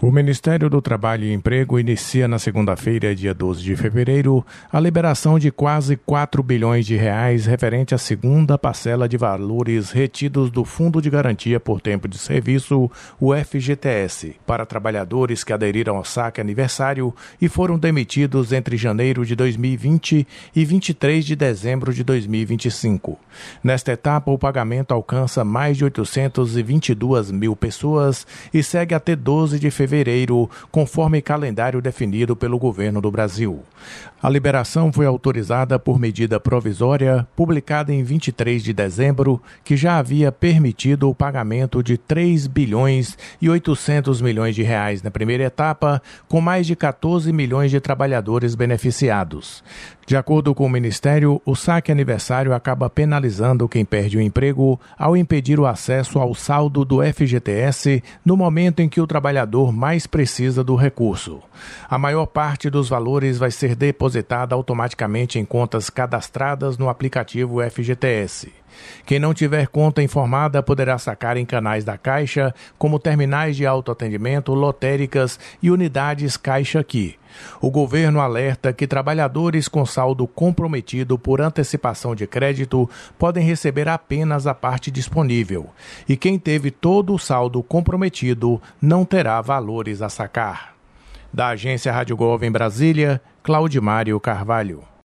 O Ministério do Trabalho e Emprego inicia na segunda-feira, dia 12 de fevereiro, a liberação de quase 4 bilhões de reais referente à segunda parcela de valores retidos do Fundo de Garantia por Tempo de Serviço, o FGTS, para trabalhadores que aderiram ao saque aniversário e foram demitidos entre janeiro de 2020 e 23 de dezembro de 2025. Nesta etapa, o pagamento alcança mais de 822 mil pessoas e segue até 12 de fevereiro, conforme calendário definido pelo governo do Brasil. A liberação foi autorizada por medida provisória, publicada em 23 de dezembro, que já havia permitido o pagamento de 3 bilhões e 800 milhões de reais na primeira etapa, com mais de 14 milhões de trabalhadores beneficiados. De acordo com o Ministério, o saque aniversário acaba penalizando quem perde o emprego ao impedir o acesso ao saldo do FGTS no momento em que o trabalhador mais precisa do recurso. A maior parte dos valores vai ser depositada automaticamente em contas cadastradas no aplicativo FGTS. Quem não tiver conta informada poderá sacar em canais da Caixa, como terminais de autoatendimento, lotéricas e unidades Caixa Aqui. O governo alerta que trabalhadores com saldo comprometido por antecipação de crédito podem receber apenas a parte disponível, e quem teve todo o saldo comprometido não terá valores a sacar. Da agência Rádio Gov em Brasília, Claudimário Carvalho.